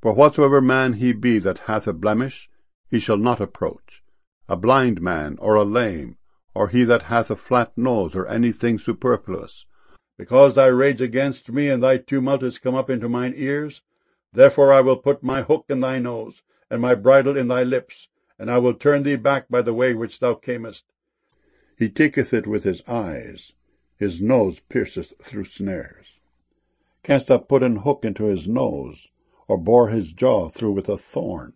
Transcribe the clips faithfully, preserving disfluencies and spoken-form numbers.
For whatsoever man he be that hath a blemish, he shall not approach, a blind man, or a lame, or he that hath a flat nose, or anything superfluous. Because thy rage against me and thy tumult is come up into mine ears, therefore I will put my hook in thy nose, and my bridle in thy lips, and I will turn thee back by the way which thou camest. He taketh it with his eyes, his nose pierceth through snares. Canst thou put an hook into his nose, or bore his jaw through with a thorn?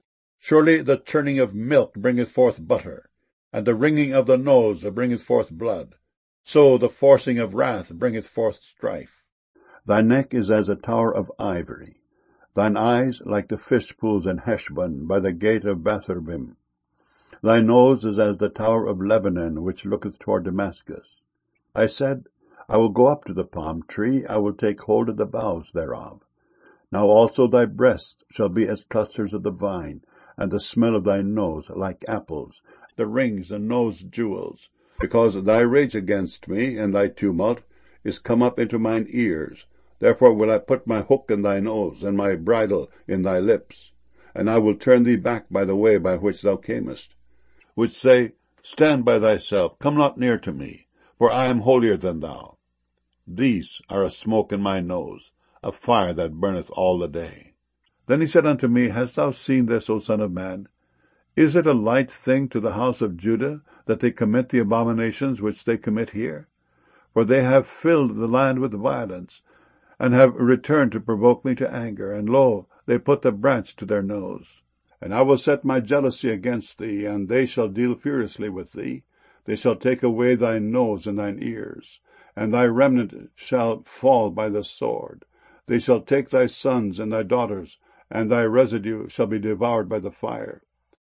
Surely the churning of milk bringeth forth butter, and the wringing of the nose bringeth forth blood. So the forcing of wrath bringeth forth strife. Thy neck is as a tower of ivory, thine eyes like the fish pools in Heshbon by the gate of Bethabim. Thy nose is as the tower of Lebanon, which looketh toward Damascus. I said, I will go up to the palm tree, I will take hold of the boughs thereof. Now also thy breasts shall be as clusters of the vine, and the smell of thy nose like apples, the rings and nose jewels. Because thy rage against me and thy tumult is come up into mine ears, therefore will I put my hook in thy nose, and my bridle in thy lips, and I will turn thee back by the way by which thou camest. Which say, Stand by thyself, come not near to me, for I am holier than thou. These are a smoke in my nose, a fire that burneth all the day. Then he said unto me, Hast thou seen this, O son of man? Is it a light thing to the house of Judah, that they commit the abominations which they commit here? For they have filled the land with violence, and have returned to provoke me to anger, and lo, they put the branch to their nose. And I will set my jealousy against thee, and they shall deal furiously with thee. They shall take away thy nose and thine ears, and thy remnant shall fall by the sword. They shall take thy sons and thy daughters, and thy residue shall be devoured by the fire.